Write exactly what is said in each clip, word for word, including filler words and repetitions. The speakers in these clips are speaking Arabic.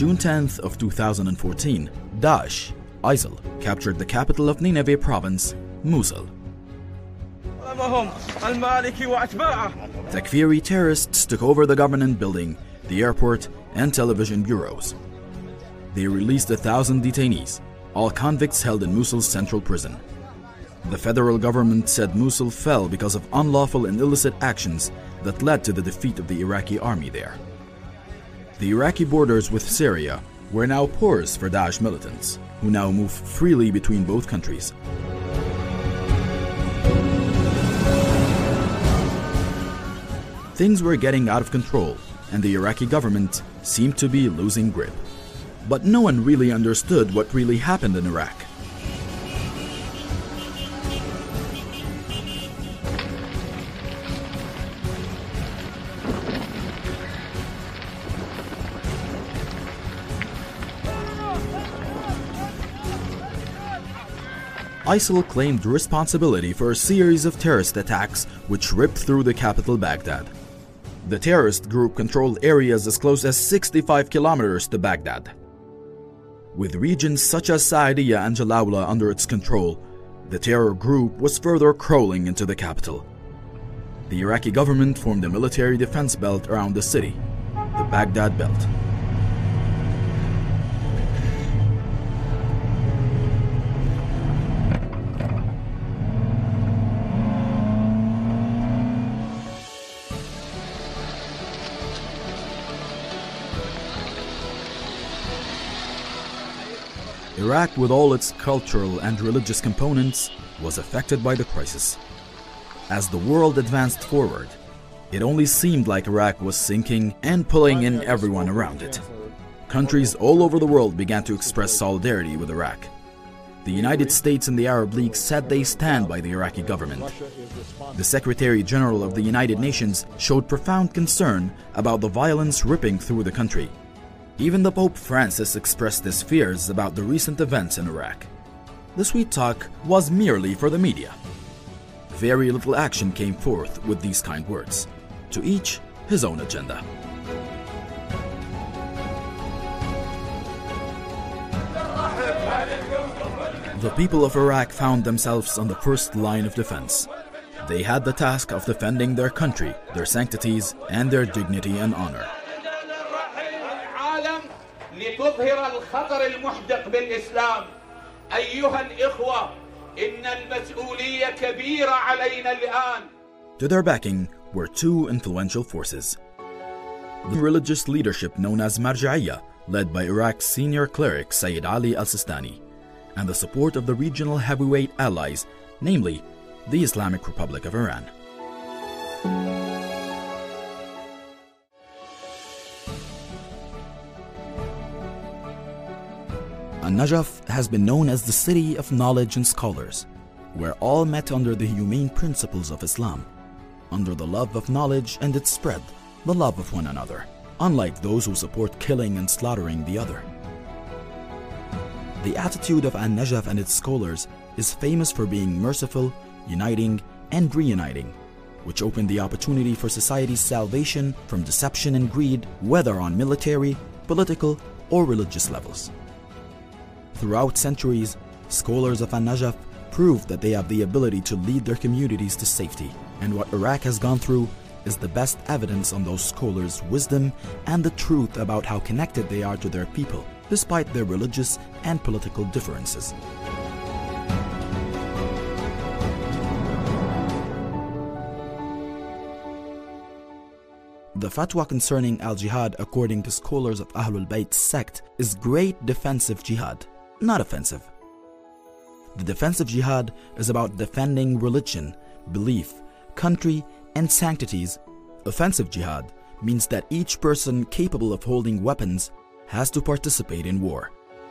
June tenth of two thousand fourteen, Daesh, ISIL, captured the capital of Nineveh province, Mosul. Takfiri terrorists took over the government building, the airport, and television bureaus. They released a thousand detainees, all convicts held in Mosul's central prison. The federal government said Mosul fell because of unlawful and illicit actions that led to the defeat of the Iraqi army there. The Iraqi borders with Syria were now porous for Daesh militants, who now move freely between both countries. Things were getting out of control, and the Iraqi government seemed to be losing grip. But no one really understood what really happened in Iraq. ISIL claimed responsibility for a series of terrorist attacks which ripped through the capital Baghdad. The terrorist group controlled areas as close as sixty-five kilometers to Baghdad. With regions such as Saadiyya and Jalawla under its control, the terror group was further crawling into the capital. The Iraqi government formed a military defense belt around the city, the Baghdad Belt. Iraq, with all its cultural and religious components, was affected by the crisis. As the world advanced forward, it only seemed like Iraq was sinking and pulling in everyone around it. Countries all over the world began to express solidarity with Iraq. The United States and the Arab League said they stand by the Iraqi government. The Secretary General of the United Nations showed profound concern about the violence ripping through the country. Even the Pope Francis expressed his fears about the recent events in Iraq. The sweet talk was merely for the media. Very little action came forth with these kind words. To each his own agenda. The people of Iraq found themselves on the first line of defense. They had the task of defending their country, their sanctities, and their dignity and honor. لتظهر الخطر المحدق بالإسلام أيها الإخوة إن المسؤولية كبيرة علينا الآن. To their backing were two influential forces. The religious leadership known as Marja'iyya, led by Iraq's senior cleric Sayyid Ali al-Sistani, and the support of the regional heavyweight allies, namely the Islamic Republic of Iran. An-Najaf has been known as the city of knowledge and scholars, where all met under the humane principles of Islam, under the love of knowledge and its spread, the love of one another, unlike those who support killing and slaughtering the other. The attitude of An-Najaf and its scholars is famous for being merciful, uniting, and reuniting, which opened the opportunity for society's salvation from deception and greed, whether on military, political, or religious levels. Throughout centuries, scholars of An-Najaf proved that they have the ability to lead their communities to safety, and what Iraq has gone through is the best evidence on those scholars' wisdom and the truth about how connected they are to their people, despite their religious and political differences. The fatwa concerning al-jihad, according to scholars of Ahlul Bayt sect, is great defensive jihad, not offensive. The defensive jihad is about defending religion, belief, country, and sanctities. Offensive jihad means that each person capable of holding weapons has to participate in war.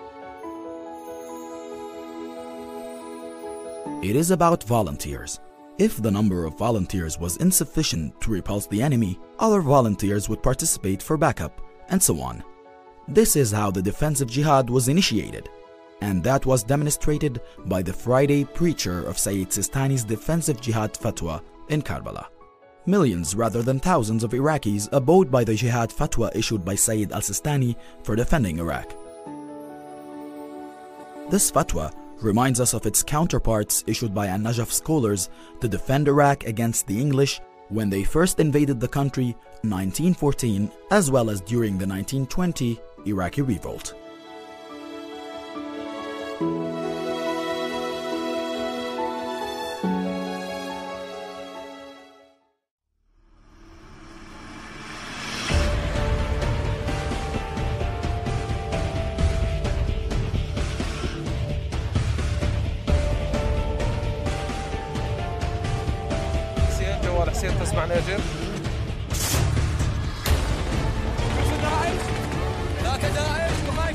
It is about volunteers. If the number of volunteers was insufficient to repulse the enemy, other volunteers would participate for backup, and so on. This is how the defensive jihad was initiated, and that was demonstrated by the Friday preacher of Sayyid Sistani's defensive jihad fatwa in Karbala. millions rather than thousands of Iraqis abode by the jihad fatwa issued by Sayyid al-Sistani for defending Iraq. This fatwa reminds us of its counterparts issued by An-Najaf scholars to defend Iraq against the English when they first invaded the country in nineteen fourteen, as well as during the nineteen twenty Iraqi revolt. حسين تسمع ناجر؟ داعش ذاك داعش بخير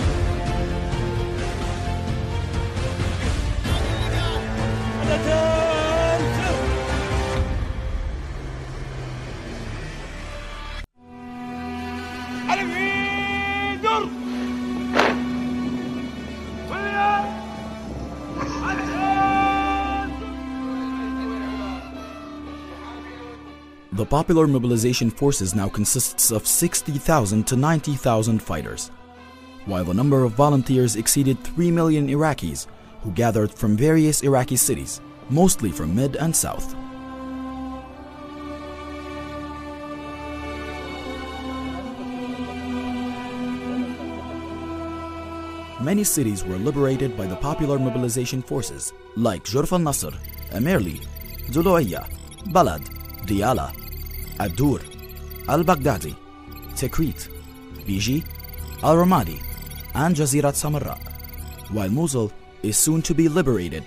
The Popular Mobilization Forces now consists of sixty thousand to ninety thousand fighters, while the number of volunteers exceeded three million Iraqis who gathered from various Iraqi cities, mostly from Mid and South. Many cities were liberated by the Popular Mobilization Forces, like Jurf al-Nasr, Amerli, Dulu'iyya, Balad, Diyala, Ad-Dur, Al-Baghdadi, Tikrit, Biji, Al-Ramadi, and Jazirat Samarra, while Mosul is soon to be liberated.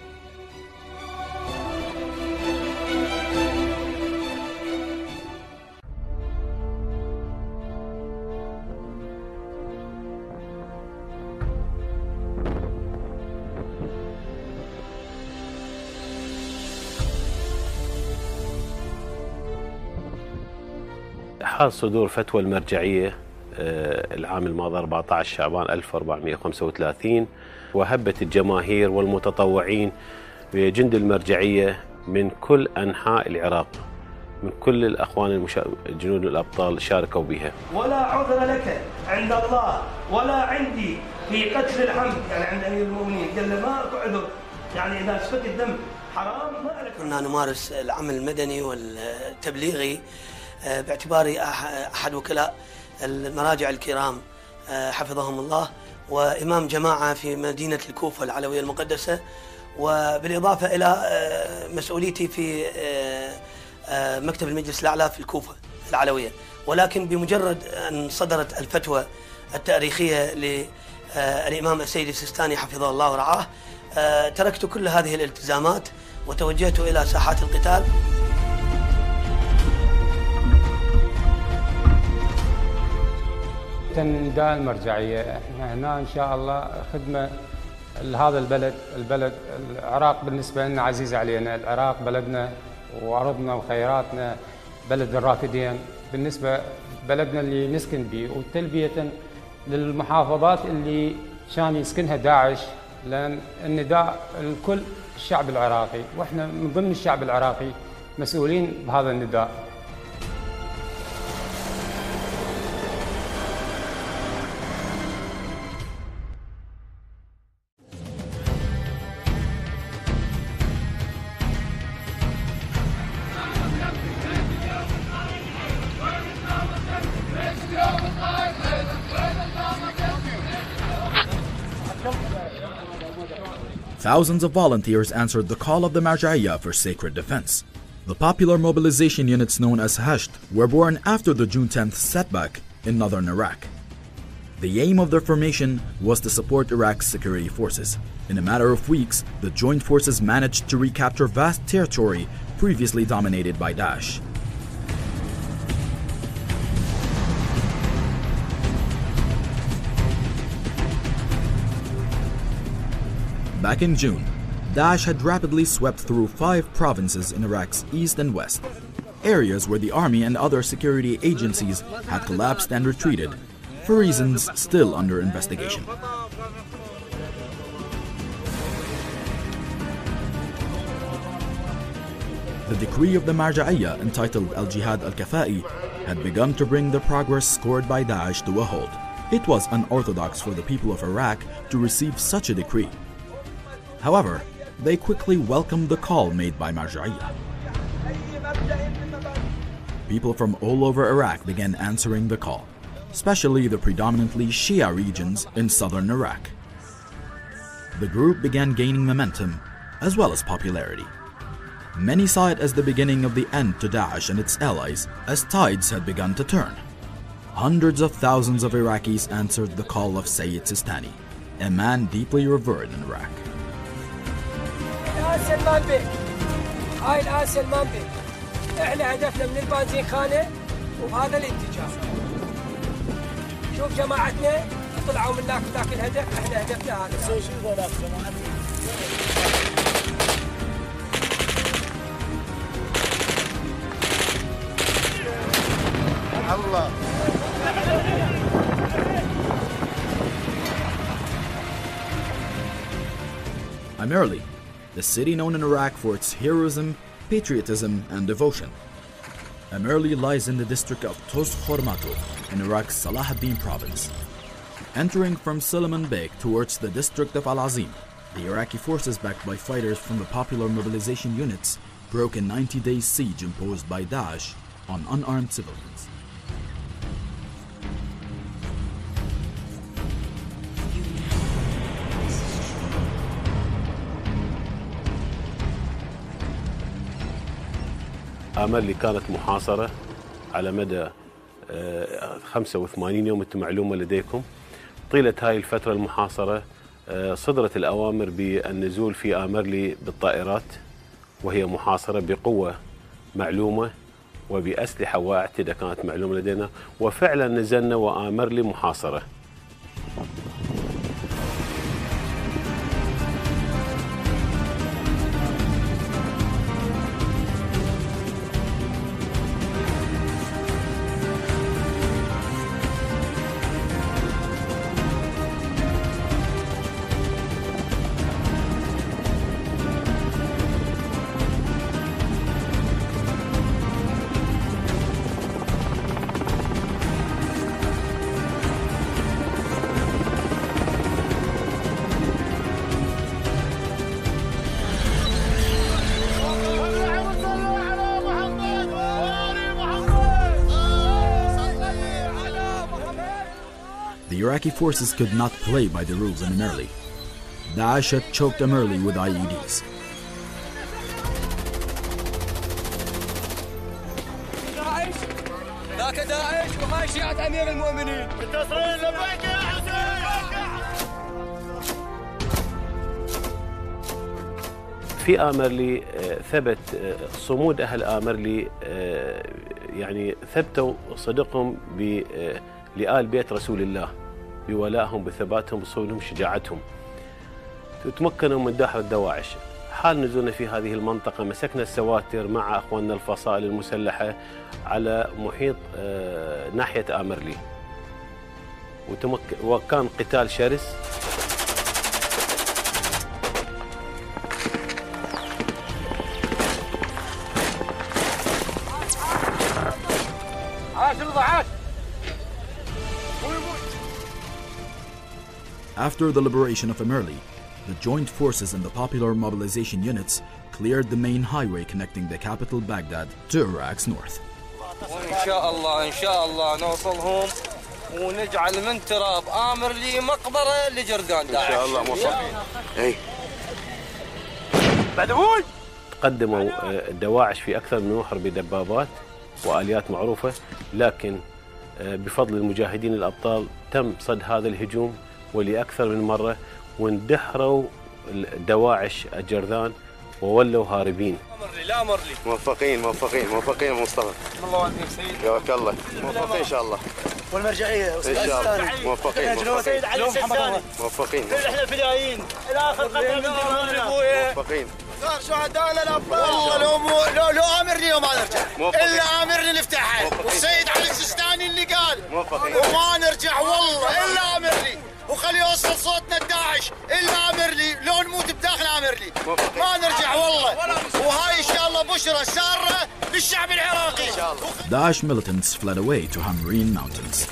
حال صدور فتوى المرجعية العام الماضي أربعة عشر شعبان ألف وأربعمئة وخمسة وثلاثين، وهبت الجماهير والمتطوعين بجند المرجعية من كل أنحاء العراق، من كل الأخوان المشا... الجنود الأبطال شاركوا بها. ولا عذر لك عند الله ولا عندي في قتل العمد، يعني عند أمير المؤمنين قال له ما أكو عذر، يعني إذا سفك الدم حرام ما لك. كنا نمارس العمل المدني والتبليغي باعتباري أحد وكلاء المراجع الكرام حفظهم الله، وإمام جماعة في مدينة الكوفة العلوية المقدسة، وبالإضافة إلى مسؤوليتي في مكتب المجلس الأعلى في الكوفة العلوية. ولكن بمجرد أن صدرت الفتوى التاريخية للإمام السيد السيستاني حفظه الله ورعاه، تركت كل هذه الالتزامات وتوجهت إلى ساحات القتال. نداء المرجعية، احنا هنا ان شاء الله خدمة لهذا البلد، البلد العراق بالنسبة لنا عزيز علينا، العراق بلدنا وارضنا وخيراتنا، بلد الرافدين، بالنسبة بلدنا اللي نسكن به، وتلبية للمحافظات اللي كان يسكنها داعش، لان النداء لكل الشعب العراقي، واحنا من ضمن الشعب العراقي مسؤولين بهذا النداء. Thousands of volunteers answered the call of the Marja'iyya for sacred defense. The popular mobilization units known as Hasht were born after the June tenth setback in northern Iraq. The aim of their formation was to support Iraq's security forces. In a matter of weeks, the joint forces managed to recapture vast territory previously dominated by Daesh. Back in June, Daesh had rapidly swept through five provinces in Iraq's east and west, areas where the army and other security agencies had collapsed and retreated, for reasons still under investigation. The decree of the Marja'iyya, entitled Al-Jihad Al-Kafa'i, had begun to bring the progress scored by Daesh to a halt. It was unorthodox for the people of Iraq to receive such a decree. However, they quickly welcomed the call made by Marja'iyya. People from all over Iraq began answering the call, especially the predominantly Shia regions in southern Iraq. The group began gaining momentum as well as popularity. Many saw it as the beginning of the end to Daesh and its allies, as tides had begun to turn. Hundreds of thousands of Iraqis answered the call of Sayyid Sistani, a man deeply revered in Iraq. هاي الآن سلمان بك. احنا هدفنا من البنزين خانة وبهذا الاتجاه. شوف جماعتنا طلعوا من ذاك ذاك الهدف، احنا هدفنا هذا. الله. Amirli, the city known in Iraq for its heroism, patriotism, and devotion. Amirli lies in the district of Tuz Khormato in Iraq's Salah ad-Din province. Entering from Suleiman Beg towards the district of Al-Azim, the Iraqi forces backed by fighters from the Popular Mobilization Units broke a ninety-day siege imposed by Daesh on unarmed civilians. آمرلي كانت محاصرة على مدى خمسة وثمانين يوم، انتم معلومة لديكم. طيلة هاي الفترة المحاصرة صدرت الأوامر بالنزول في آمرلي بالطائرات، وهي محاصرة بقوة معلومة وبأسلحة واعتدة كانت معلومة لدينا، وفعلا نزلنا وآمرلي محاصرة. The Iraqi forces could not play by the rules in Amirli. Daesh had choked Amirli with I E Ds. داعش ذاك داعش وهاي شيعة أمير المؤمنين. التصريح لبيك يا حسين. في آمرلي ثبت صمود أهل آمرلي، يعني ثبتوا صدقهم لآل بيت رسول الله بولائهم بثباتهم بصولهم شجاعتهم. تمكنوا من دحر الدواعش. حال نزولنا في هذه المنطقة مسكنا السواتر مع أخواننا الفصائل المسلحة على محيط ناحية آمرلي، وكان قتال شرس. After the liberation of Amirli, the joint forces and the Popular Mobilization Units cleared the main highway connecting the capital Baghdad to Iraq's north. وإن شاء الله إن شاء الله نوصلهم ونجعل من تراب آمرلي مقبرة لجرذان داعش. إن شاء الله موفقين. إيه. بدوي. قدموا الدواعش في أكثر من محور بدبابات وآليات معروفة، لكن بفضل المجاهدين الأبطال تم صد هذا الهجوم ولأكثر من مرة، واندحروا الدواعش الجرذان وولوا هاربين. أمرلي لا أمرلي. موفقين موفقين موفقين مصطفى. الله يوفقك سيد. ياك الله. موفقين إن شاء الله. والمرجعية إن شاء الله. موفقين سيد علي السيستاني. موفقين. احنا فدائيين. الآخر قتل من أمرنا. موفقين. شهداء الأبطال. والله لو مو لو لو آمرني وما نرجع. إلا آمرني نفتحها. والسيد علي السيستاني اللي قال. موفقين. وما نرجع والله إلا آمرني. وخلي يوصل صوتنا لداعش. اللي امر لي لو نموت بداخل امر لي ما نرجع والله. وهاي ان شاء الله بشرى ساره للشعب العراقي. Daesh militants fled away to Hamreen Mountains.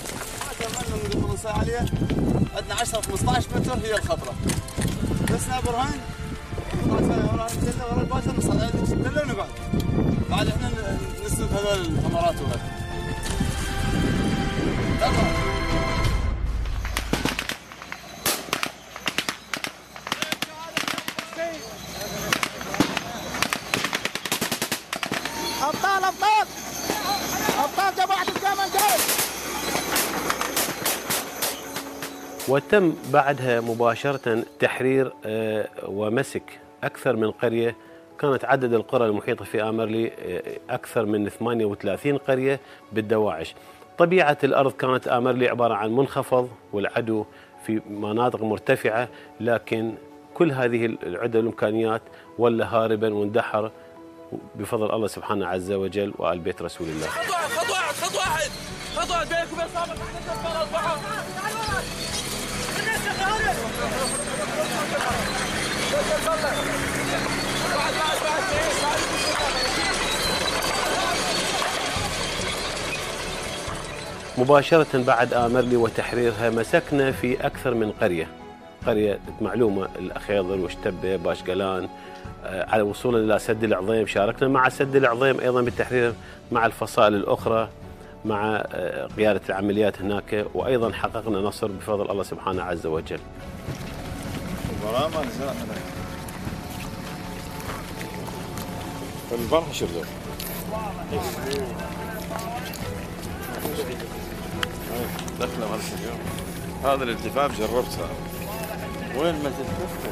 عندنا عشرة خمسطعش متر هي الخطره. بس برهان ورا الجله ورا الباشا نصعد على الجله ونقعد. بعد احنا نسند هذول الحمارات وهذا. ابطال ابطال ابطال جماعه الجمل جاي. وتم بعدها مباشرة تحرير ومسك أكثر من قرية. كانت عدد القرى المحيطة في آمرلي أكثر من ثمانية وثلاثين قرية بالدواعش. طبيعة الأرض كانت آمرلي عبارة عن منخفض والعدو في مناطق مرتفعة، لكن كل هذه العدة والإمكانيات ولا هاربا واندحر بفضل الله سبحانه عز وجل وآل بيت رسول الله. خط واحد خط واحد خط واحد خط واحد بينك وبين صابر أربعة. مباشرة بعد آمرلي وتحريرها مسكنا في أكثر من قرية. قرية معلومة الأخيضر وشتبة باشقلان. على وصولنا إلى سد العظيم شاركنا مع سد العظيم أيضا بالتحرير مع الفصائل الأخرى مع قيادة العمليات هناك، وأيضا حققنا نصر بفضل الله سبحانه عز وجل. البارحة شردوا دخلنا هالسجون. هذا الالتفاف جربتها. وين ما تلتف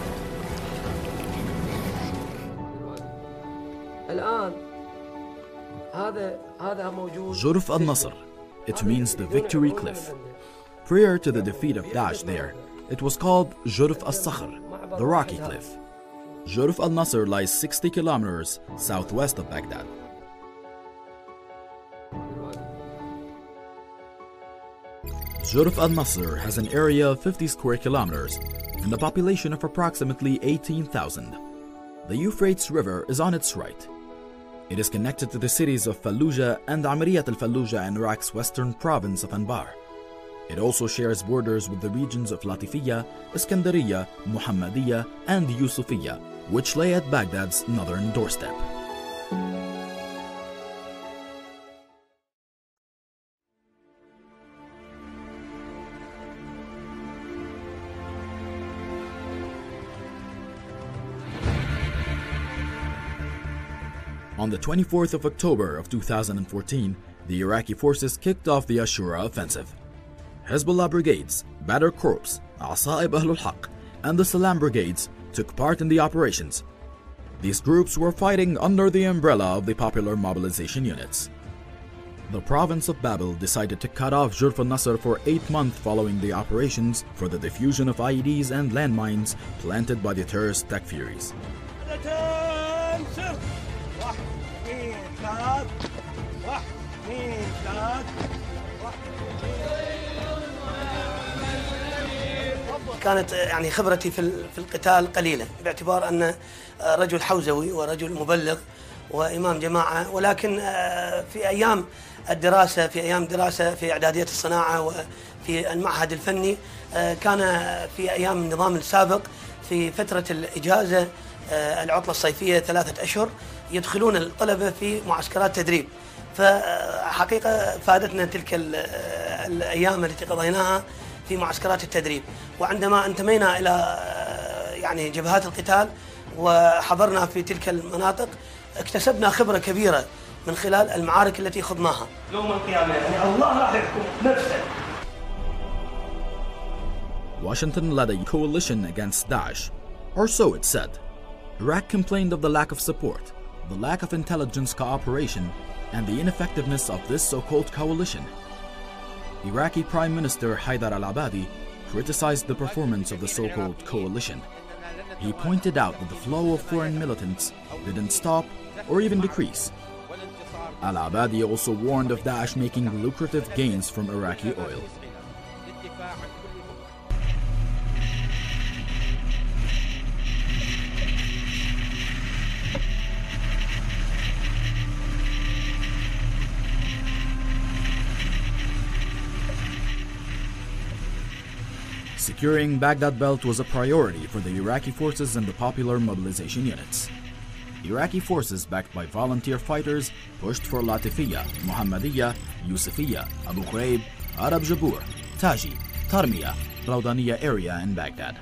الآن هذا هذا موجود. Jurf al-Nasr. It means the victory cliff. Prior to the defeat of Daesh there, it was called Jurf al-Sakhr, the rocky cliff. Jurf al-Nasr lies sixty kilometers southwest of Baghdad. Jurf al-Nasr has an area of fifty square kilometers and a population of approximately eighteen thousand. The Euphrates River is on its right. It is connected to the cities of Fallujah and Amariyat al-Fallujah in Iraq's western province of Anbar. It also shares borders with the regions of Latifiyya, Iskandariya, Muhammadiyya, and Yusufiyya, which lay at Baghdad's northern doorstep. On the twenty-fourth of October of two thousand fourteen, the Iraqi forces kicked off the Ashura offensive. Hezbollah brigades, Badr Corps, Asa'ib Ahlul Haq, and the Salam brigades took part in the operations. These groups were fighting under the umbrella of the popular mobilization units. The province of Babel decided to cut off Jurf al-Nasr for eight months following the operations for the diffusion of I E Ds and landmines planted by the terrorist Takfiris. كانت يعني خبرتي في في القتال قليلة، باعتبار أن رجل حوزوي ورجل مبلغ وإمام جماعة، ولكن في أيام الدراسة في أيام دراسة في إعدادية الصناعة وفي المعهد الفني، كان في أيام النظام السابق في فترة الإجازة العطلة الصيفية ثلاثة أشهر يدخلون الطلبة في معسكرات تدريب. فحقيقة فادتنا تلك الأيام التي قضيناها في معسكرات التدريب. وعندما انتمينا إلى يعني جبهات القتال وحضرنا في تلك المناطق، اكتسبنا خبرة كبيرة من خلال المعارك التي خضناها. يوم القيامة يعني الله راح يحكم نفسه. Washington led a coalition against Daesh, or so it said. Iraq complained of the lack of support, the lack of intelligence cooperation, and the ineffectiveness of this so-called coalition. Iraqi Prime Minister Haidar al-Abadi criticized the performance of the so-called coalition. He pointed out that the flow of foreign militants didn't stop or even decrease. Al-Abadi also warned of Daesh making lucrative gains from Iraqi oil. Securing Baghdad Belt was a priority for the Iraqi forces and the popular mobilization units. Iraqi forces backed by volunteer fighters pushed for Latifiyya, Muhammadiyya, Yusufiyya, Abu Ghraib, Arab Jabur, Taji, Tarmiya, Rawdaniya area in Baghdad.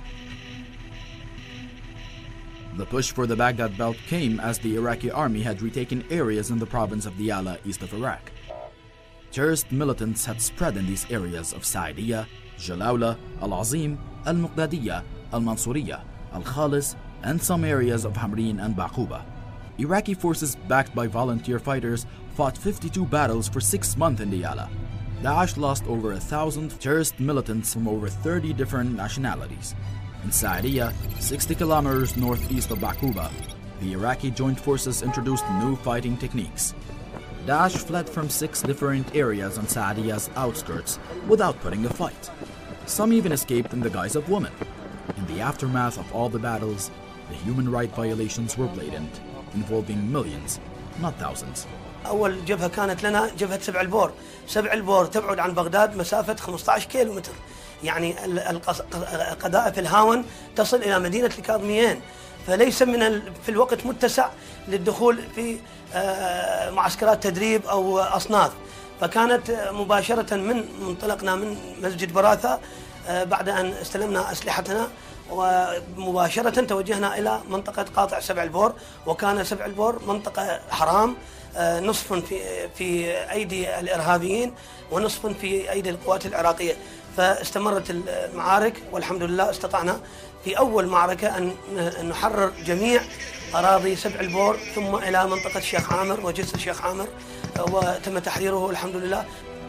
The push for the Baghdad Belt came as the Iraqi army had retaken areas in the province of Diyala east of Iraq. Terrorist militants had spread in these areas of Saidiyya, Jalawla, Al-Azim, Al-Muqdadiyya, Al-Mansuriyya, Al-Khalis, and some areas of Hamrin and Baquba. Iraqi forces backed by volunteer fighters fought fifty-two battles for six months in Diyala. Daesh lost over a thousand terrorist militants from over thirty different nationalities. In Saidiyya, sixty kilometers northeast of Baquba, the Iraqi joint forces introduced new fighting techniques. Daesh fled from six different areas on Saidiyya's outskirts without putting a fight. Some even escaped in the guise of women. In the aftermath of all the battles, the human rights violations were blatant, involving millions, not thousands. أول جبهة كانت لنا جبهة سبع البور. سبع البور تبعد عن بغداد مسافة خمسة عشر كيلو متر. يعني القذائف الهاون تصل إلى مدينة الكاظميين، فليس من في الوقت متسع للدخول في معسكرات تدريب أو أصناف. فكانت مباشرة من منطلقنا من مسجد براثة بعد أن استلمنا أسلحتنا ومباشرة توجهنا إلى منطقة قاطع سبع البور، وكان سبع البور منطقة حرام، نصف في في أيدي الإرهابيين ونصف في أيدي القوات العراقية. فاستمرت المعارك والحمد لله استطعنا في أول معركة أن نحرر جميع أراضي سبع البور ثم إلى منطقة الشيخ عامر وجسر الشيخ عامر، وتم تحريره الحمد لله.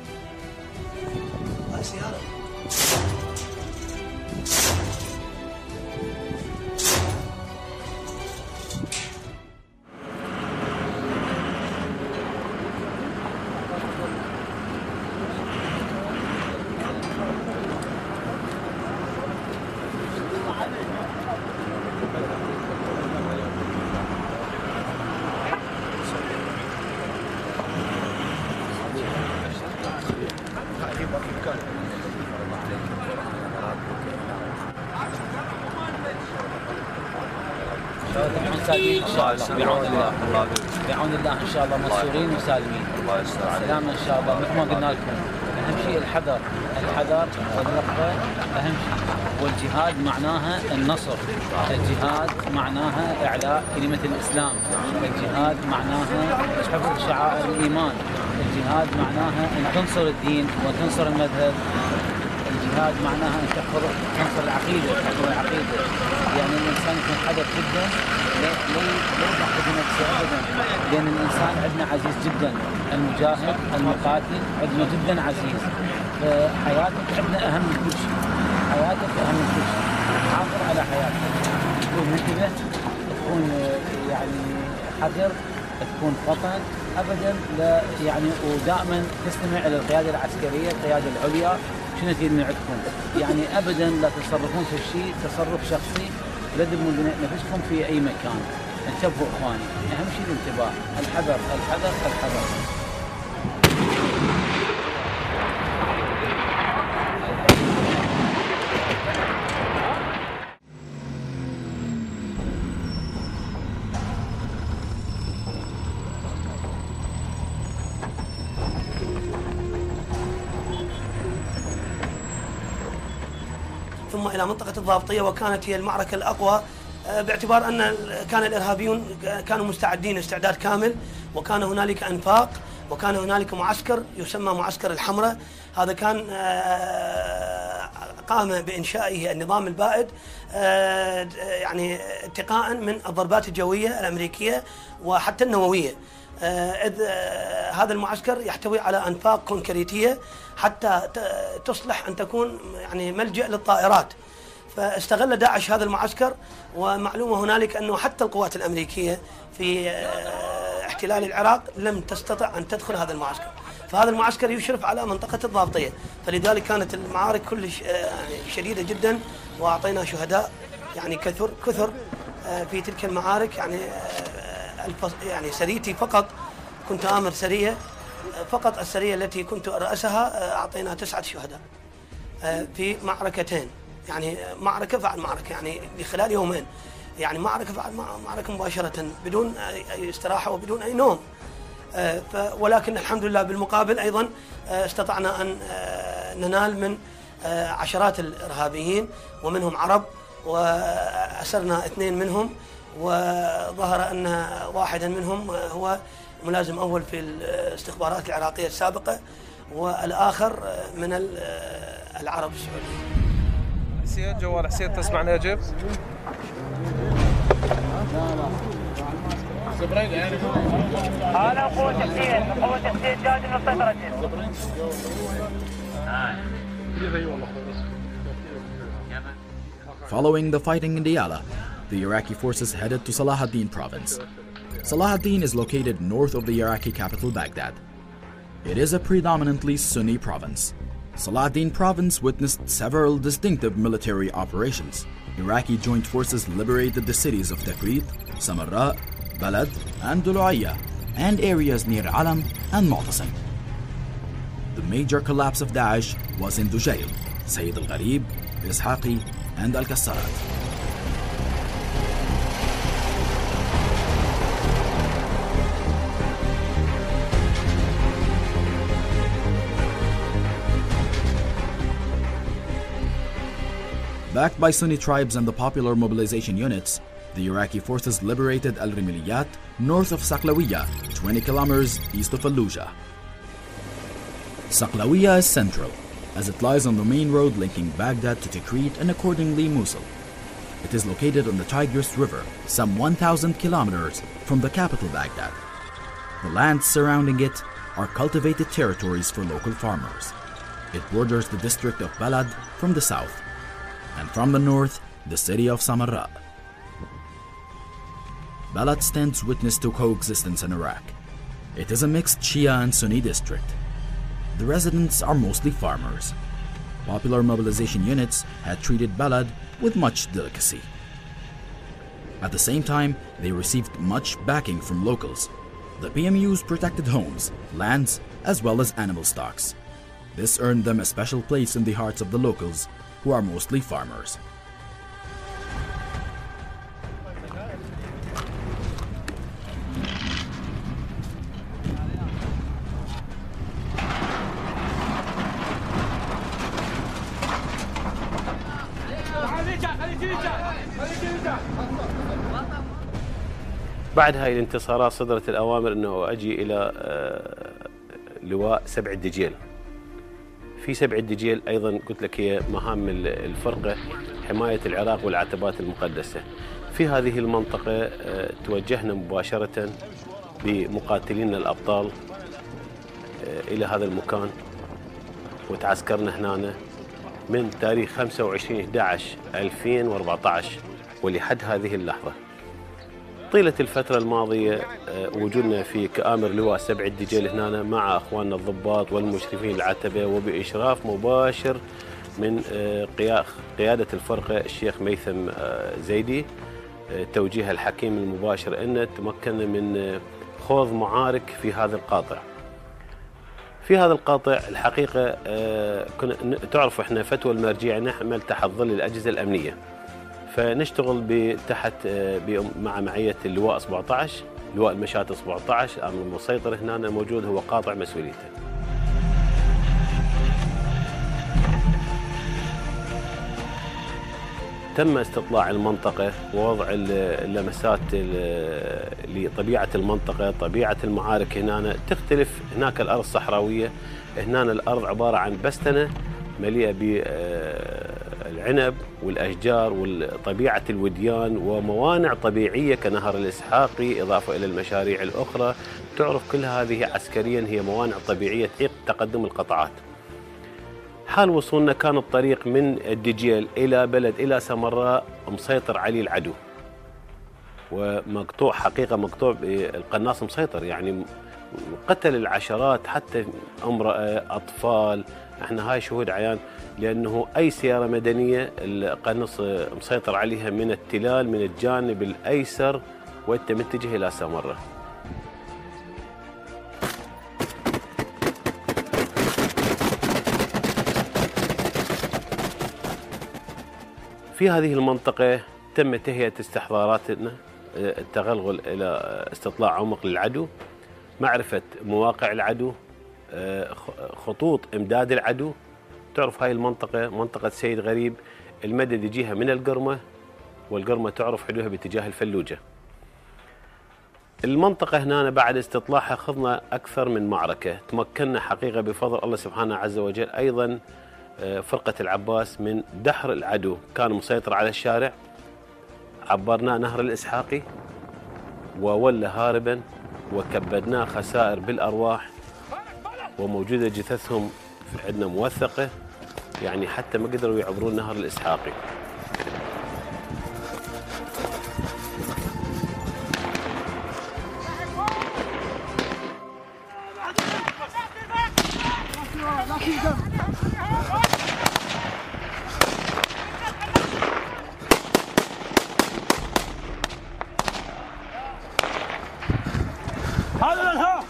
سالمين ان شاء الله بعون الله بعون الله ان شاء الله منصورين وسالمين. الله يستر سلامة ان شاء الله. مثل ما قلنا لكم اهم شيء الحذر، الحذر والرقبه اهم شيء، والجهاد معناها النصر، الجهاد معناها اعلاء كلمه الاسلام، الجهاد معناها حفظ شعائر الايمان، الجهاد معناها ان تنصر الدين وتنصر المذهب، الجهاد معناها ان تحفظ تنصر العقيده، تحفظ العقيده. يعني الانسان يكون حذر جدا، لا يضحك نفسه ابدا، لان الانسان عندنا عزيز جدا، المجاهد المقاتل عندنا جدا عزيز، فحياتك عندنا اهم من كل شيء، حياتك اهم من كل شيء، حافظ على حياتك، تكون منتبه، تكون يعني حذر، تكون فطن ابدا، لا يعني ودائما تستمع الى القياده العسكريه، القياده العليا، شنو تريد من عندكم؟ يعني ابدا لا تتصرفون في الشيء تصرف شخصي، لا تدمون نفسكم في اي مكان. انتبهوا اخواني، اهم شيء الانتباه، الحذر الحذر الحذر. ثم إلى منطقة الضابطية، وكانت هي المعركة الأقوى باعتبار أن كان الإرهابيون كانوا مستعدين استعداد كامل، وكان هنالك أنفاق، وكان هنالك معسكر يسمى معسكر الحمراء. هذا كان قام بإنشائه النظام البائد يعني اتقاء من الضربات الجوية الأمريكية وحتى النووية، إذ هذا المعسكر يحتوي على أنفاق كونكريتية حتى تصلح أن تكون يعني ملجأ للطائرات. فاستغل داعش هذا المعسكر، ومعلومة هنالك أنه حتى القوات الأمريكية في احتلال العراق لم تستطع أن تدخل هذا المعسكر، فهذا المعسكر يشرف على منطقة الضابطية، فلذلك كانت المعارك كلش يعني شديدة جدا، وأعطينا شهداء يعني كثر كثر في تلك المعارك. يعني يعني سريتي فقط كنت آمر سرية، فقط السرية التي كنت أرأسها أعطينا تسعة شهداء في معركتين، يعني معركة بعد معركة، يعني لخلال يومين، يعني معركة بعد معركة مباشرة بدون أي استراحة وبدون أي نوم. ولكن الحمد لله بالمقابل أيضا استطعنا أن ننال من عشرات الإرهابيين ومنهم عرب، وأسرنا اثنين منهم، وظهر أن واحدا منهم هو ملازم أول في الاستخبارات العراقية السابقة، والآخر من العرب السعوديين. حسين جوال حسين تسمع نجيب؟ أنا قوة حسين، قوة حسين جاهز للسيطرة. Following the fighting in Diyala, the Iraqi forces headed to Salahuddin province. Salahuddin is located north of the Iraqi capital Baghdad. It is a predominantly Sunni province. Salahuddin province witnessed several distinctive military operations. Iraqi joint forces liberated the cities of Tikrit, Samarra, Balad, and Dulu'iyya, and areas near Alam and Mu'tasim. The major collapse of Daesh was in Dujail, Sayyid al-Gharib, Ishaqi, and Al-Kassarat. Backed by Sunni tribes and the popular mobilization units, the Iraqi forces liberated Al-Rimiliyat north of Saklawiya, twenty kilometers east of Fallujah. Saklawiya is central, as it lies on the main road linking Baghdad to Tikrit and accordingly Mosul. It is located on the Tigris River, some one thousand kilometers from the capital Baghdad. The lands surrounding it are cultivated territories for local farmers. It borders the district of Balad from the south, and from the north, the city of Samarra. Balad stands witness to coexistence in Iraq. It is a mixed Shia and Sunni district. The residents are mostly farmers. Popular mobilization units had treated Balad with much delicacy. At the same time, they received much backing from locals. The P M Us protected homes, lands, as well as animal stocks. This earned them a special place in the hearts of the locals, who are mostly farmers. بعد هاي الانتصارات صدرت الأوامر أنه أجي إلى لواء سبع الدجيل. في سبع الدجيل أيضا قلت لك هي مهام الفرقة حماية العراق والعتبات المقدسة. في هذه المنطقة توجهنا مباشرة بمقاتلين الأبطال إلى هذا المكان وتعسكرنا هنا من تاريخ خمسة وعشرين أحد عشر ألفين وأربعة عشر ولحد هذه اللحظة. طيلة الفترة الماضية وجودنا في كآمر لواء سبع الدجيل هنا مع أخواننا الضباط والمشرفين العتبة وبإشراف مباشر من قيادة الفرقة الشيخ ميثم زيدي، توجيه الحكيم المباشر أن تمكنا من خوض معارك في هذا القاطع. في هذا القاطع الحقيقة كنا تعرفوا احنا فتوى المرجية نعمل تحت ظل الأجهزة الأمنية، فنشتغل تحت مع معية اللواء سبعة عشر، لواء المشاة سبعة عشر، أمر المسيطر هنا موجود هو قاطع مسؤوليته. تم استطلاع المنطقة ووضع اللمسات لطبيعة المنطقة، طبيعة المعارك هنا تختلف. هناك الأرض صحراوية، هنا الأرض عبارة عن بستنة مليئة بالعنب والأشجار وطبيعة الوديان وموانع طبيعية كنهر الإسحاقي، إضافة إلى المشاريع الأخرى. تعرف كل هذه عسكريا هي موانع طبيعية تعيق تقدم القطاعات. حال وصولنا كان الطريق من الدجيل إلى بلد إلى سمراء مسيطر عليه العدو، ومقطوع حقيقة مقطوع القناص مسيطر، يعني قتل العشرات حتى امرأة أطفال. احنا هاي شهود عيان، لأنه أي سيارة مدنية القناص مسيطر عليها من التلال من الجانب الأيسر وأنت متجه إلى سمراء. في هذه المنطقة تم تهيئة استحضاراتنا، التغلغل إلى استطلاع عمق للعدو، معرفة مواقع العدو، خطوط إمداد العدو. تعرف هاي المنطقة منطقة سيد غريب المدد يجيها من القرمة، والقرمة تعرف حدودها باتجاه الفلوجة. المنطقة هنا بعد استطلاعها خضنا أكثر من معركة، تمكنا حقيقة بفضل الله سبحانه عز وجل أيضا فرقة العباس من دحر العدو، كان مسيطر على الشارع، عبرناه نهر الإسحاقي وولى هاربا، وكبدناه خسائر بالأرواح، وموجودة جثثهم عندنا موثقة، يعني حتى ما قدروا يعبرون نهر الإسحاقي. هذا الانهار.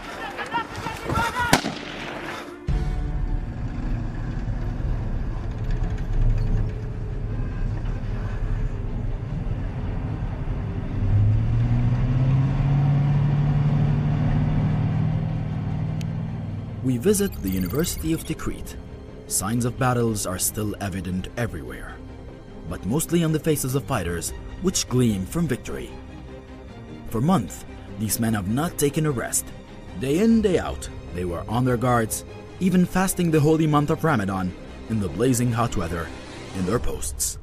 We visit the University of Tikrit. Signs of battles are still evident everywhere, but mostly on the faces of fighters which gleam from victory. For months, these men have not taken a rest. Day in, day out, they were on their guards, even fasting the holy month of Ramadan in the blazing hot weather in their posts.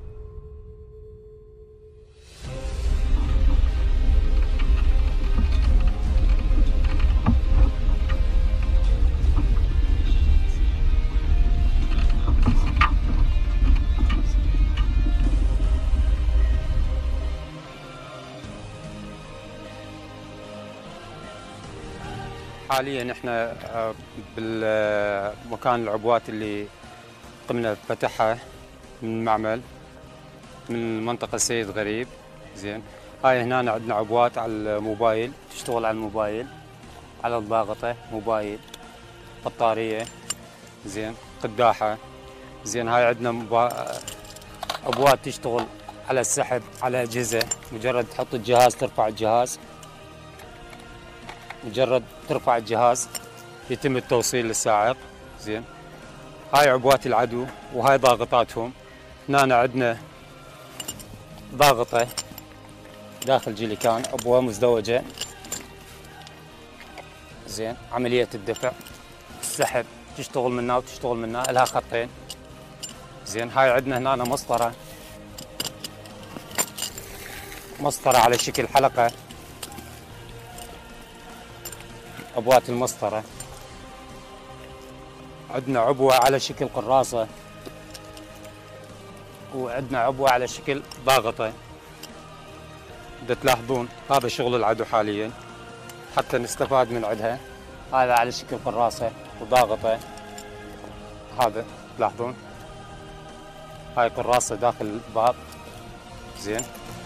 حاليا احنا بالمكان العبوات اللي قمنا بفتحها من المعمل من منطقة سيد غريب. زين، هاي هنا عندنا عبوات على الموبايل، تشتغل على الموبايل، على الضاغطة موبايل، بطارية، زين، قداحة. زين، هاي عندنا مبا... عبوات تشتغل على السحب، على أجهزة، مجرد تحط الجهاز ترفع الجهاز، مجرد ترفع الجهاز يتم التوصيل للسائق. زين، هاي عبوات العدو وهاي ضاغطاتهم. هنا عندنا ضاغطة داخل جيليكان، عبوة مزدوجة. زين، عملية الدفع، السحب، تشتغل منها وتشتغل منها، لها خطين. زين، هاي عندنا هنا مسطرة، مسطرة على شكل حلقة، عبوات المسطرة. عندنا عبوة على شكل قراصة، وعندنا عبوة على شكل ضاغطة. بدأ تلاحظون هذا شغل العدو حاليا حتى نستفاد من عندها. هذا على شكل قراصة وضاغطة، هذا تلاحظون هاي قراصة داخل الباب. زين،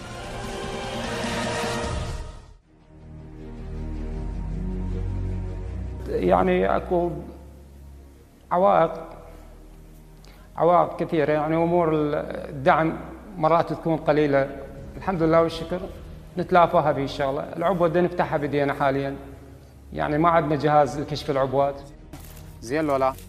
يعني اكو عوائق عوائق كثيره، يعني امور الدعم مرات تكون قليله. الحمد لله والشكر نتلافاها به ان شاء الله. العبوه بدنا نفتحها بدينا حاليا، يعني ما عندنا جهاز لكشف العبوات. زين لو لا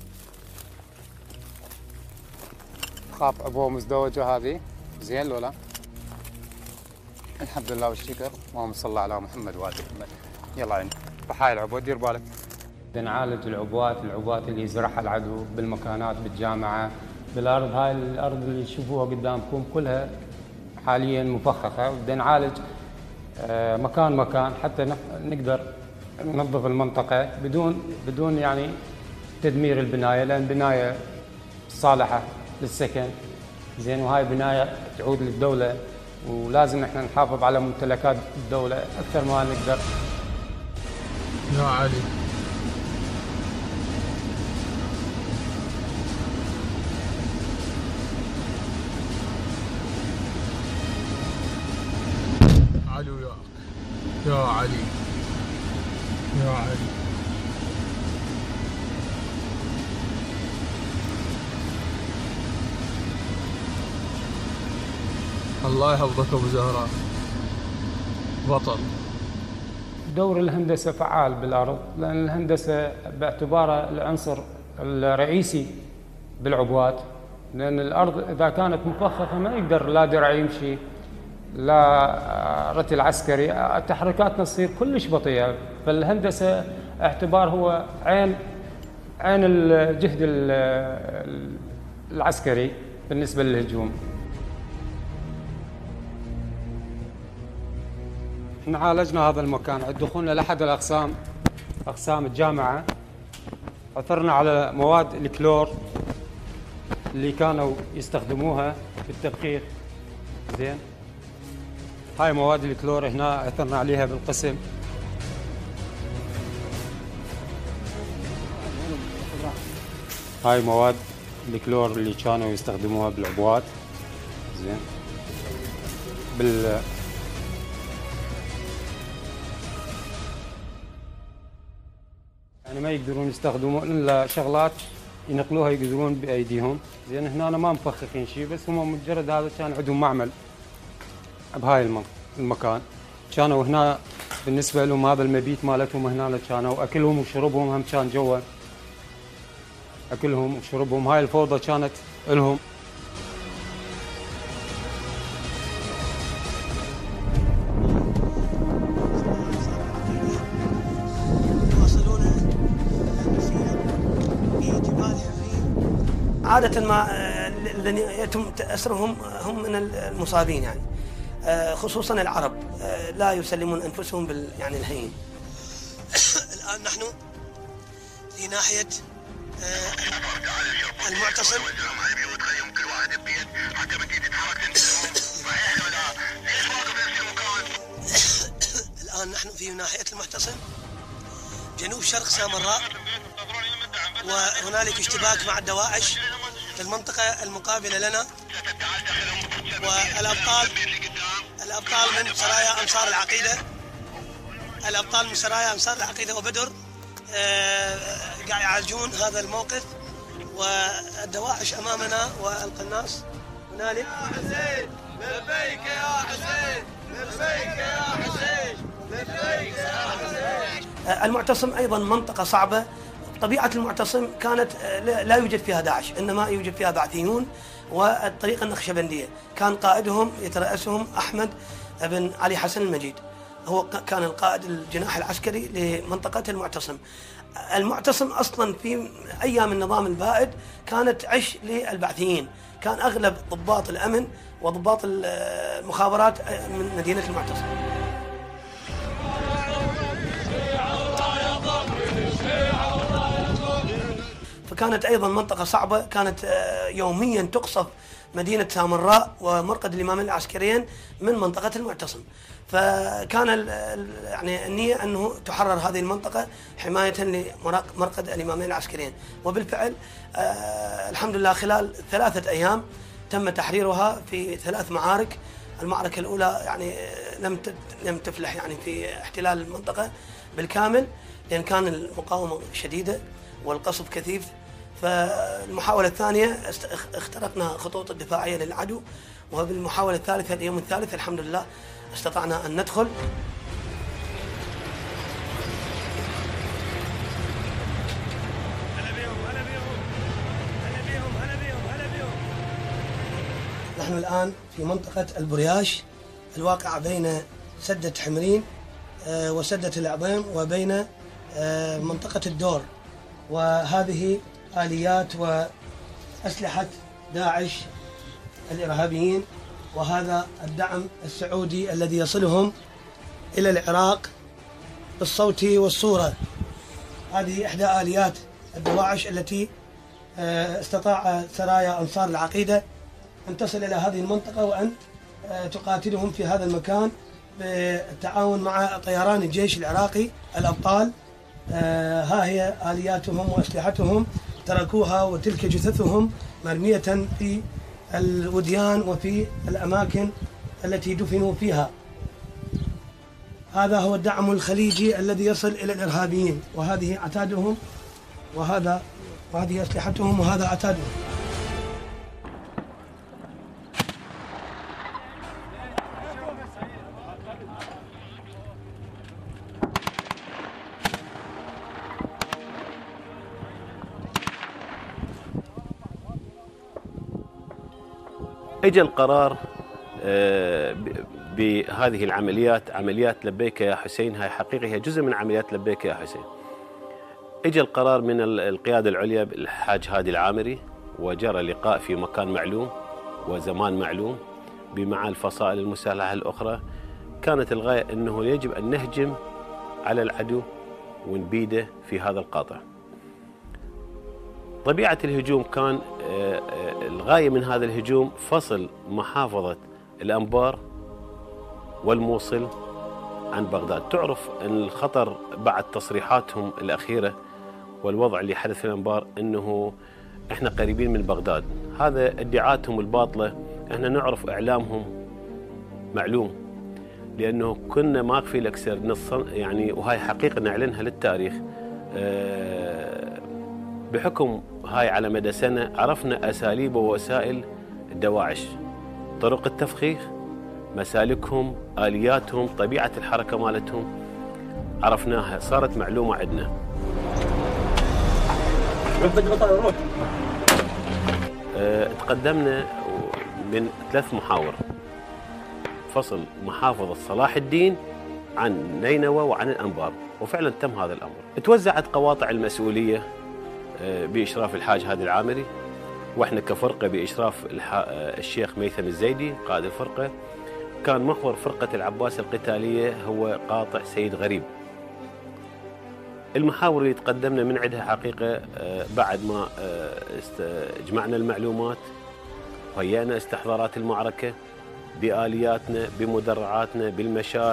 خاف عبوه مزدوجه هذه. زين لو لا الحمد لله والشكر، اللهم صل على محمد وآل محمد. يلا عيني هاي العبوه دير بالك. نعالج العبوات العبوات اللي يزرعها العدو بالمكانات، بالجامعة، بالأرض. هاي الأرض اللي تشوفوها قدامكم كلها حاليا مفخخة، بدنا نعالج مكان مكان حتى نقدر ننظف المنطقة بدون بدون يعني تدمير البناية، لأن بناية صالحة للسكن. زين، وهاي بناية تعود للدولة، ولازم احنا نحافظ على ممتلكات الدولة أكثر ما نقدر. يا علي علي يا يا علي يا علي الله يحفظك أبو زهراء، بطل. دور الهندسة فعال بالأرض، لأن الهندسة باعتبارها العنصر الرئيسي بالعبوات، لأن الأرض إذا كانت مفخخة ما يقدر لا درع يمشي لا رتل عسكري، تحركاتنا تصير كلش بطيئة. فالهندسة اعتبار هو عين عين الجهد العسكري بالنسبة للهجوم. احنا عالجنا هذا المكان عند دخولنا لأحد الأقسام أقسام الجامعة، عثرنا على مواد الكلور اللي كانوا يستخدموها في التبخير. زين، هاي مواد الكلور هنا عثرنا عليها بالقسم. هاي مواد الكلور اللي كانوا يستخدموها بالعبوات. زين، بال يعني ما يقدرون يستخدمون الا شغلات ينقلوها يقدرون بايديهم. زين، هنا أنا ما مفخخين شيء، بس هم مجرد هذا كان عندهم معمل بهاي المكان، كانوا هنا بالنسبه لهم هذا المبيت مالتهم هنا، كانوا اكلهم وشربهم هم كان جوا، اكلهم وشربهم. هاي الفوضى كانت لهم. عادة ما الذين يتم أسرهم هم من المصابين، يعني خصوصا العرب لا يسلمون أنفسهم بال يعني الهين. الآن نحن في ناحية المعتصم. الآن نحن في ناحية المعتصم جنوب شرق سامراء، وهنالك اشتباك مع الدواعش في المنطقة المقابلة لنا، والأبطال الأبطال من سرايا أنصار العقيدة الأبطال من سرايا أنصار العقيدة وبدر قاعد يعالجون هذا الموقف، والدواعش أمامنا والقناص هنالك. لبيك يا حسين، لبيك يا حسين، لبيك يا حسين. المعتصم أيضا منطقة صعبة. طبيعة المعتصم كانت لا يوجد فيها داعش، إنما يوجد فيها بعثيون والطريقة النقشبندية. كان قائدهم يترأسهم أحمد بن علي حسن المجيد، هو كان القائد الجناح العسكري لمنطقة المعتصم. المعتصم أصلا في أيام النظام البائد كانت عش للبعثيين، كان أغلب ضباط الأمن وضباط المخابرات من مدينة المعتصم. فكانت أيضا منطقة صعبة، كانت يوميا تقصف مدينة سامراء ومرقد الإمامين العسكريين من منطقة المعتصم. فكان يعني النية أنه تحرر هذه المنطقة حماية لمرقد الإمامين العسكريين، وبالفعل آه الحمد لله خلال ثلاثة أيام تم تحريرها في ثلاث معارك. المعركة الأولى يعني لم لم تفلح يعني في احتلال المنطقة بالكامل، لأن كان المقاومة شديدة والقصف كثيف. فالمحاولة الثانية اخترقنا خطوط الدفاعية للعدو، وبالمحاولة الثالثة اليوم الثالث الحمد لله استطعنا أن ندخل. نحن الآن في منطقة البرياش الواقعة بين سدة حمرين وسدة العظيم وبين منطقة الدور، وهذه آليات وأسلحة داعش الإرهابيين، وهذا الدعم السعودي الذي يصلهم إلى العراق بالصوت والصورة. هذه إحدى آليات الدواعش التي استطاع سرايا أنصار العقيدة أن تصل إلى هذه المنطقة وأن تقاتلهم في هذا المكان بالتعاون مع طيران الجيش العراقي الأبطال. ها هي آلياتهم وأسلحتهم، تركوها وتلك جثثهم مرمية في الوديان وفي الأماكن التي دفنوا فيها. هذا هو الدعم الخليجي الذي يصل إلى الإرهابيين، وهذه عتادهم، وهذا وهذه أسلحتهم، وهذا عتادهم. اجى القرار بهذه العمليات، عمليات لبيك يا حسين، هاي حقيقة هي جزء من عمليات لبيك يا حسين. اجى القرار من القيادة العليا بالحاج هادي العامري، وجرى لقاء في مكان معلوم وزمان معلوم بمع الفصائل المسلحة الأخرى. كانت الغاية أنه يجب أن نهجم على العدو ونبيده في هذا القاطع. طبيعة الهجوم كان الغاية من هذا الهجوم فصل محافظة الأنبار والموصل عن بغداد. تعرف أن الخطر بعد تصريحاتهم الأخيرة والوضع اللي حدث في الأنبار أنه إحنا قريبين من بغداد. هذا ادعاءاتهم الباطلة، إحنا نعرف إعلامهم معلوم، لأنه كنا ماكفي الأكثر نص يعني، وهاي حقيقة نعلنها للتاريخ. بحكم هاي على مدى سنة عرفنا أساليب ووسائل دواعش، طرق التفخيخ، مسالكهم، آلياتهم، طبيعة الحركة مالتهم عرفناها، صارت معلومة عندنا. أه تقدمنا من ثلاث محاور: فصل محافظة صلاح الدين عن نينوى وعن الأنبار، وفعلا تم هذا الأمر. توزعت قواطع المسؤولية بإشراف الحاج هادي العامري، وإحنا كفرقة بإشراف الشيخ ميثم الزيدي قائد الفرقة. كان محور فرقة العباس القتالية هو قاطع سيد غريب. المحاور اللي تقدمنا من عندها حقيقة بعد ما جمعنا المعلومات وهيئنا استحضارات المعركة بآلياتنا بمدرعاتنا بالمشاة.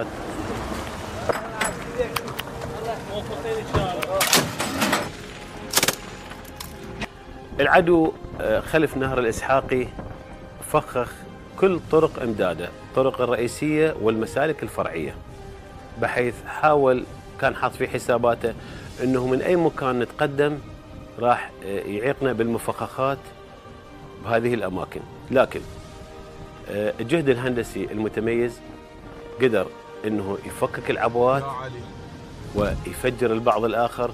العدو خلف نهر الإسحاقي فخخ كل طرق إمداده، الطرق الرئيسية والمسالك الفرعية، بحيث حاول كان حاط في حساباته أنه من أي مكان نتقدم راح يعيقنا بالمفخخات بهذه الأماكن. لكن الجهد الهندسي المتميز قدر أنه يفكك العبوات ويفجر البعض الآخر.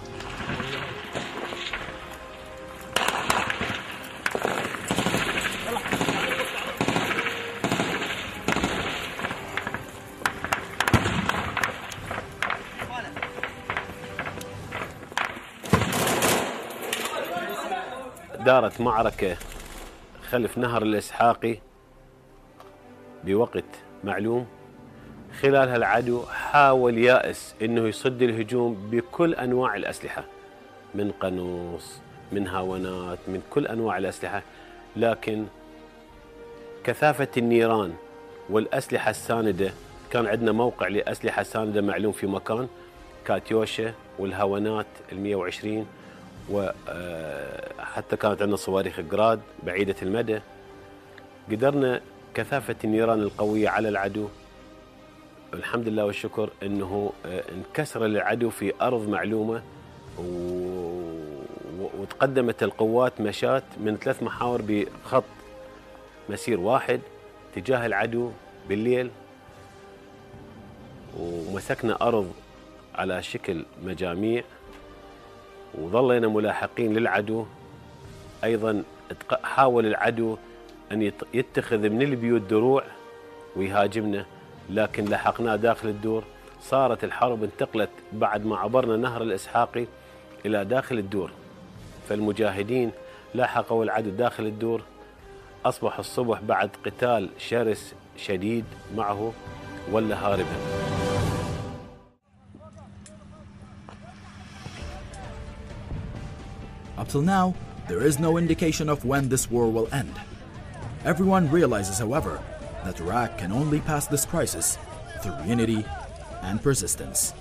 دارت معركة خلف نهر الإسحاقي بوقت معلوم، خلالها العدو حاول يائس أنه يصد الهجوم بكل أنواع الأسلحة، من قنوص، من هاونات، من كل أنواع الأسلحة، لكن كثافة النيران والأسلحة الساندة، كان عندنا موقع لأسلحة ساندة معلوم في مكان، كاتيوشا والهاونات المئة وعشرين، وحتى كانت عندنا صواريخ جراد بعيدة المدى. قدرنا كثافة النيران القوية على العدو، الحمد لله والشكر أنه انكسر العدو في أرض معلومة، وتقدمت القوات مشات من ثلاث محاور بخط مسير واحد تجاه العدو بالليل، ومسكنا أرض على شكل مجاميع، وظلينا ملاحقين للعدو. أيضا حاول العدو أن يتخذ من البيوت دروع ويهاجمنا، لكن لحقناه داخل الدور. صارت الحرب انتقلت بعد ما عبرنا نهر الإسحاقي إلى داخل الدور، فالمجاهدين لاحقوا العدو داخل الدور. أصبح الصبح بعد قتال شرس شديد معه ولا هاربا. Up till now, there is no indication of when this war will end. Everyone realizes, however, that Iraq can only pass this crisis through unity and persistence.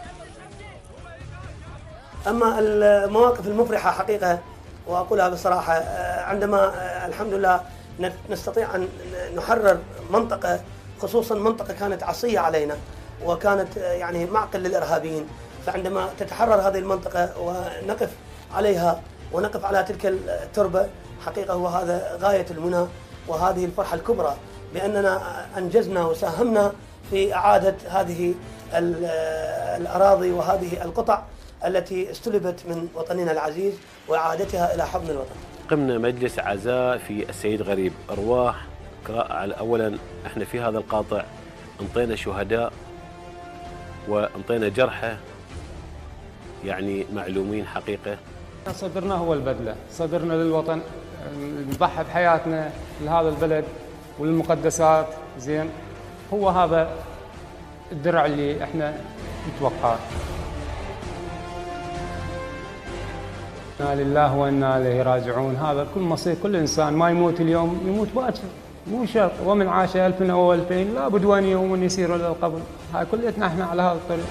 أما المواقف المفرحة حقيقة وأقولها بصراحة، عندما الحمد لله نستطيع أن نحرر منطقة، خصوصا منطقة كانت عصية علينا وكانت يعني معقل للإرهابيين، فعندما تتحرر هذه المنطقة ونقف عليها ونقف على تلك التربة، حقيقة هو هذا غاية المنى وهذه الفرحة الكبرى، بأننا أنجزنا وساهمنا في إعادة هذه الأراضي وهذه القطع التي استلبت من وطننا العزيز وإعادتها إلى حضن الوطن. قمنا مجلس عزاء في السيد غريب، أرواح أولا احنا في هذا القاطع انطينا شهداء وانطينا جرحى يعني معلومين حقيقة. صدرنا هو البذلة، صدرنا للوطن، نضحي بحياتنا لهذا البلد والمقدسات. زين، هو هذا الدرع اللي احنا نتوقعه. إنا لله وإنا إليه راجعون. هذا كل مصير كل إنسان، ما يموت اليوم يموت باكر، مو شرط. ومن عاش ألف أو ألفين لابد وأن يوم يسير إلى القبر. هاي كليتنا احنا على هذا الطريق.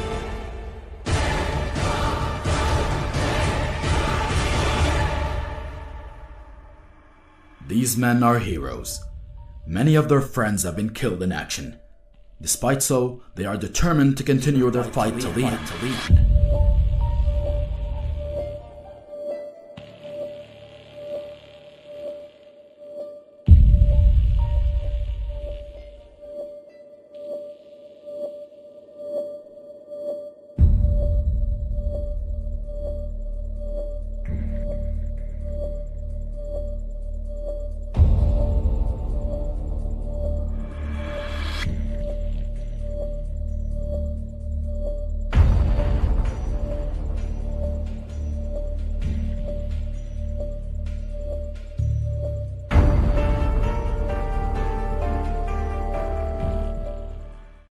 These men are heroes. Many of their friends have been killed in action. Despite so, they are determined to continue their fight to the end.